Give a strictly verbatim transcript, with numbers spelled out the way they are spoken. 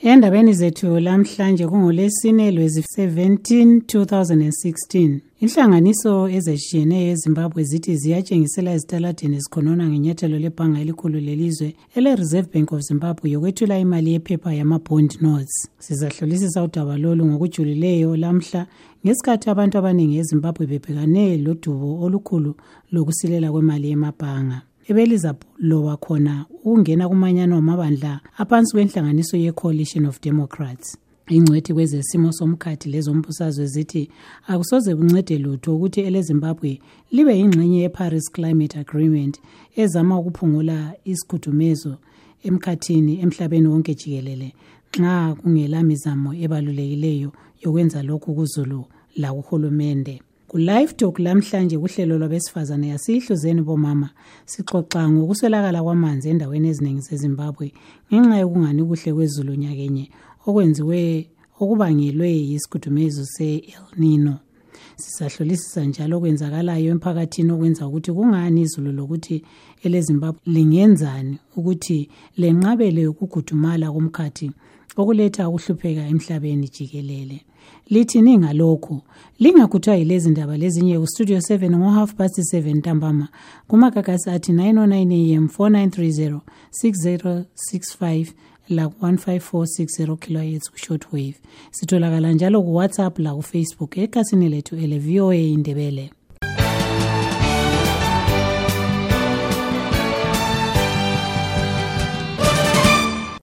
Endabeni zethu lamhlanje kungoLwesine lwezi seventeenth two thousand sixteen. Inhlanganiso ezitshiyeneyo eZimbabwe zithi ziyatshengisela ezitaladini zikhonona ngenyathelo lebhanga elikhulu lelizwe ele Reserve Bank of Zimbabwe yokwethula imali yephepha yama bond notes. Sizahlolisisa udaba lolu ngokujulileyo lamhla ngesikhathi abantu abaningi eZimbabwe bebhekane lodubo olukhulu lokusilela kwemali yemabhanga. Ebeliza lowa khona ukungena kumanyano amabandla aphansi kwenhlanganiso ye-Coalition of Democrats. Ingcwethi kwezesimo somkhathi lezombusazwe zithi akusoze kuncede lutho ukuthi eleZimbabwe libe yingxenye ye-Paris Climate Agreement ezama ukuphungula isikhudumezo emkhathini emhlabeni wonke jikelele nxa kungela mizamo ebalulekileyo yokwenza lokhu kuzulu la kuhulumende. Ku-Live Talk lamhlanje kuhlelo lwabesifazane yasihluzeni bomama sixoxa ngokuswelakala kwamanzi endaweni eziningi zeZimbabwe ngenxa yokungani kuhle kwezulu nyakenye okwenziwe okubangelwe yisikhudumezo se-El Nino. Sisahlolisisa njalo okwenzakalayo emphakathini okwenza ukuthi kungani izulu lokuthi eleZimbabwe lingenzani ukuthi lenqabele ukugudumala komkhathi okuletha ukuhlupheka emhlabeni jikelele. Lithi ningalokho lingakuthwa yilezi ndaba lezinye ku-Studio seven ngo half past seven ntambama kumakakasi athi nine oh nine a m four nine three zero six zero six five la one five four six zero kilohertz ku-shortwave. Sitholakala njalo ku-WhatsApp la ku-Facebook ekasini lethu ele V O A Indebele.